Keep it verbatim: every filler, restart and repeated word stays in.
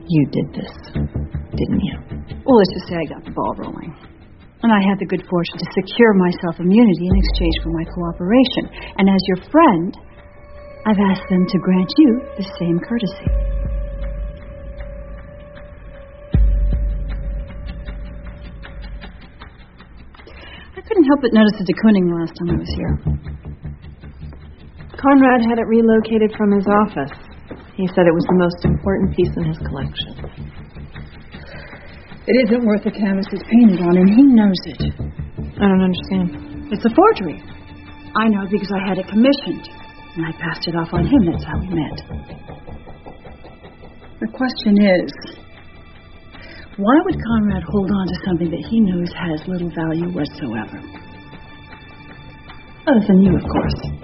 You did this, didn't you? Well, let's just say I got the ball rolling. And I had the good fortune to secure myself immunity in exchange for my cooperation. And as your friend, I've asked them to grant you the same courtesy. I couldn't help but notice the de Kooning the last time I was here. Conrad had it relocated from his office. He said it was the most important piece in his collection. It isn't worth the canvas it's painted on, and he knows it. I don't understand. It's a forgery. I know because I had it commissioned, and I passed it off on him. That's how we met. The question is, why would Conrad hold on to something that he knows has little value whatsoever? Other than you, of course.